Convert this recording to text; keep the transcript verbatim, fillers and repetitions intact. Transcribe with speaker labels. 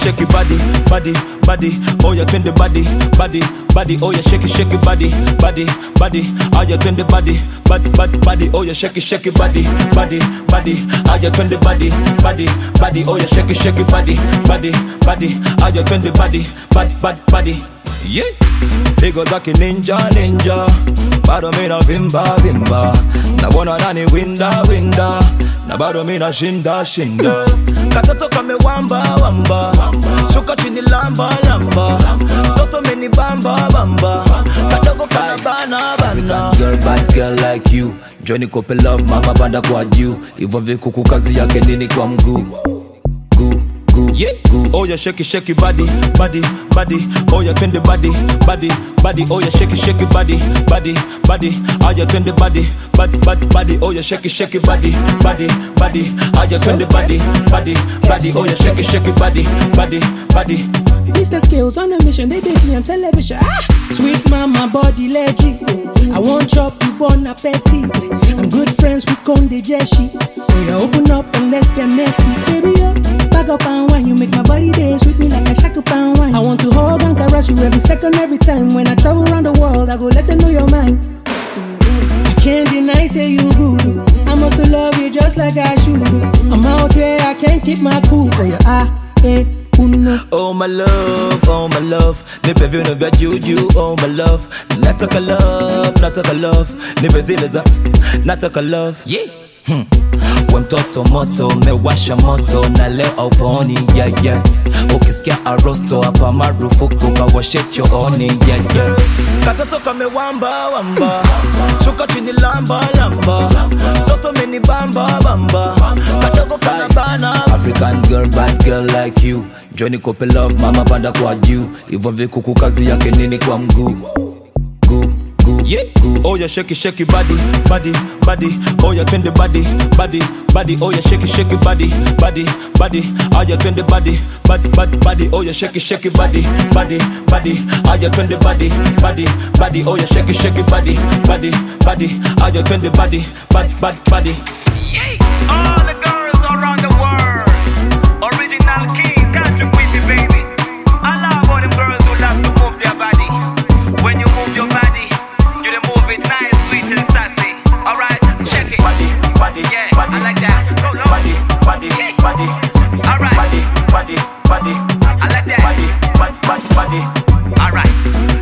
Speaker 1: shake it body, body, body. Oh yeah, twin the body, body, body. Oh yeah, shake it, shake it body, body, body. Oh yeah, twin the body, body, body, body. Oh yeah, shake it, shake it body, body, body. Oh yeah, twin the body, body, body. Oh yeah, shake it, shake it body, body, body. Oh yeah, twin the body, body, body, body. Yeah, niggas like a ninja, ninja. Bado mina vimba, vimba. Na wana nani winda, winda. Na bado mina shinda, shinda. Katoto kame wamba, wamba. Shuka chini lamba, lamba. Toto meni bamba, bamba. Kadogo kana bana, bana.
Speaker 2: African girl, bad girl like you. Johnny Kope love, mama banda kwa juu. Ivo vikuku kazi yake nini kwa mguu. Guu, guu,
Speaker 1: yeah.
Speaker 2: Guu.
Speaker 1: Oh yeah, shake it, shake it body, body, body. Oh yeah, twin the body, body, body. Oh yeah, shake it, shake it body, body, body. Oh yeah, twin the body, body, body, body. Oh yeah, shake it, shake it body, body, body. Oh yeah, twin the body, body, body. Oh yeah, shake it, shake it body, body, body.
Speaker 3: Mister Skills on a mission, they date me on television. Ah! Sweet mama, body legit. I want chop you bon appetit. I'm good friends with Conde Jeshi. Oh yeah, open up and let's get messy. Baby, yo, back up and wine. You make my body dance with me like a shack up and wine. I want to hold and caress you every second, every time. When I travel around the world, I go let them know you're mine. I can't deny, say you good. I must love you just like I should. I'm out here, I can't keep my cool for you. Ah, eh.
Speaker 2: Oh my love, oh my love. Nipe vino vya juju, oh my love. Nataka love, nataka love. Nipe zile za, nataka love. Yeah. Hmm. We mtoto moto, mewasha moto. Na leo auponi, yeah yeah. Ukisikia arosto, hapa marufuku kawashe chooni, yeah yeah.
Speaker 1: Katoto kame wamba, wamba. Shuka chini lamba, lamba. Toto meni bamba, bamba. Kadogo kana bana.
Speaker 2: African girl, bad girl like you. Johnny Kope love, mama panda kwa juu. Ivo vikuku kazi yake nini kwa mguu. Guu, guu,
Speaker 1: yeah.
Speaker 2: Guu.
Speaker 1: Oh yeah, shake it, shake it body, body, body. Oh yeah, twin the body, body, body. Oh yeah, shake it, shake it body, body, body. Oh yeah, twin the body, body, body, body. Oh yeah, shake it, shake it body, body, body. Oh yeah, twin the body, body, body. Oh yeah, shake it, shake it body, body, body. Oh yeah, twin the body, body, body, body.
Speaker 4: Yeah. All the girls around the world, original king, country queasy baby. I love all them girls who love to move their body. When you move your body, you dey move it nice, sweet and sassy. Alright, check it.
Speaker 1: Body, body,
Speaker 4: yeah,
Speaker 1: body,
Speaker 4: I like that. Go low.
Speaker 1: Body, body,
Speaker 4: yeah.
Speaker 1: body.
Speaker 4: Alright,
Speaker 1: Body, body, body.
Speaker 4: I like that.
Speaker 1: Body, body, body, body.
Speaker 4: Alright.